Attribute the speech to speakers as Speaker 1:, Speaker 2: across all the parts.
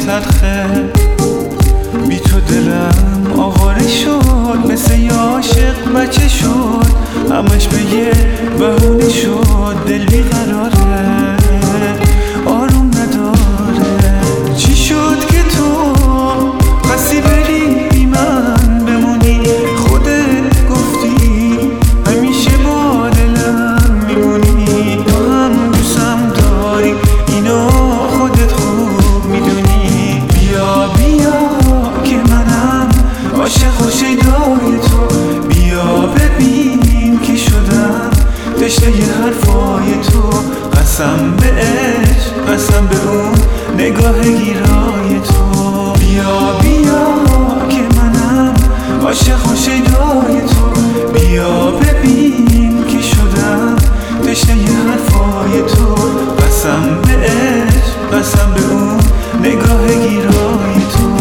Speaker 1: تلخه، بی تو دلم آواره شد، مثل یه عاشق بچه شد، همش به یه بهونه شد، دل بیقراره آروم نداره. چی شد که تو خستی بری بی من بمونی؟ خودت گفتی همیشه با دلم میمونی. تو هم دوستم داری اینو خودت خوب میدونی. بیا که منم عاشق و شیدای تو، بیا ببین که شدم تشنه ی حرفای تو. قسم به عشق، قسم به اون نگاه گیرای تو. بیا که منم عاشق و شیدای تو، بیا ببین که شدم تشنه ی حرفای تو. قسم به عشق، قسم به اون نگاه گیرای تو.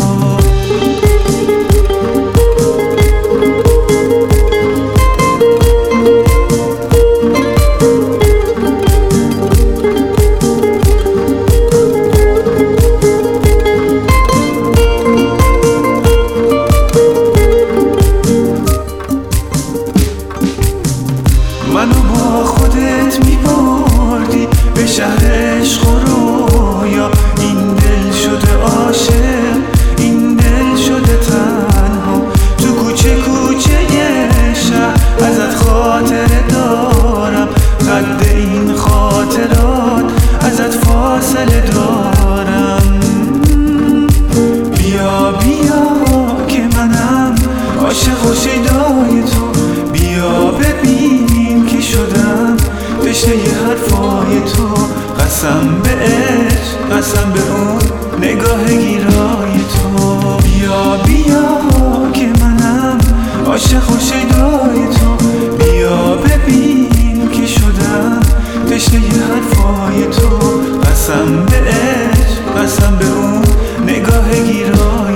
Speaker 1: منو با خودت میبردی به شهر عشق و رویا. این دل شده عاشق، این دل شده تنها، تو کوچه یه شهر ازت خاطره دارم. قد این خاطرات ازت فاصله دارم. بیا که منم عاشق و شیدای تو، بیا ببین که شدم تشنه ی حرفای تو. قسم به عشق، قسم به اون نگاه گیرای تو. بیا که منم عاشق و شیدای تو، بیا ببین که شدم تشنه ی حرفای تو. قسم به عشق، قسم به اون نگاه گیرای